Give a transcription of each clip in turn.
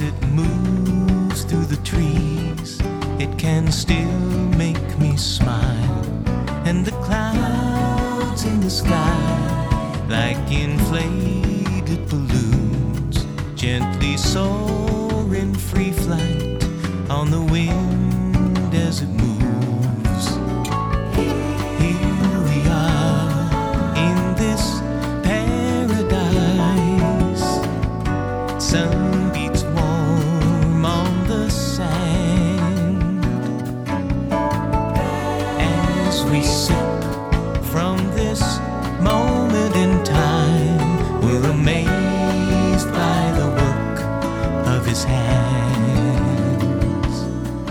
it moves through the trees, it can still make me smile. And the clouds in the sky, like inflated balloons, gently soar in free flight on the wind as it moves. Here we are in this paradise. Sun beats warm on the sand as we sip from this moment in time. We're amazed by the work of his hands.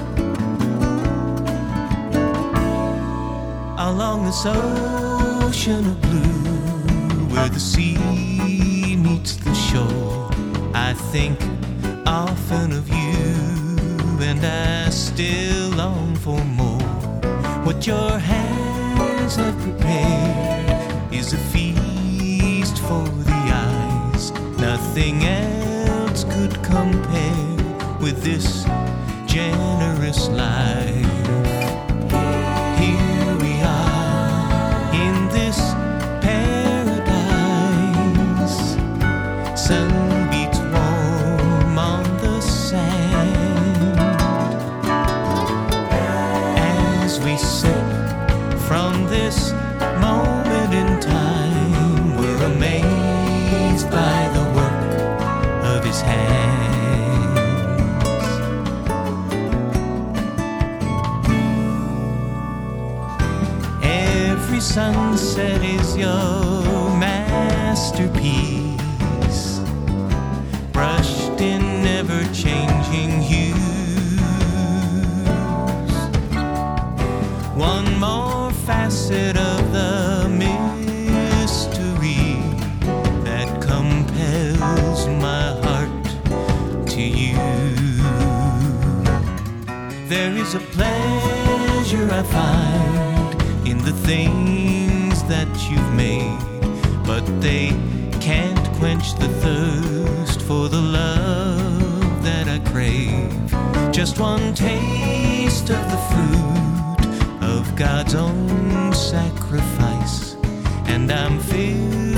Along this ocean of blue, where the sea meets the shore, I think often of you, and I still long for more. What your hands have prepared is a feast for the eyes. Nothing else could compare with this generous life. Here we are in this paradise. Sun beats warm on the sand as we sip from this moment in time. We're amazed by the work of his hands. Every sunset is your masterpiece, brushed in ever-changing hues. One more facet of the mystery that compels my heart to you. There is a pleasure I find in the things that you've made, but they can't quench the thirst for the love that I crave. Just one taste of the fruit of God's own sacrifice, and I'm filled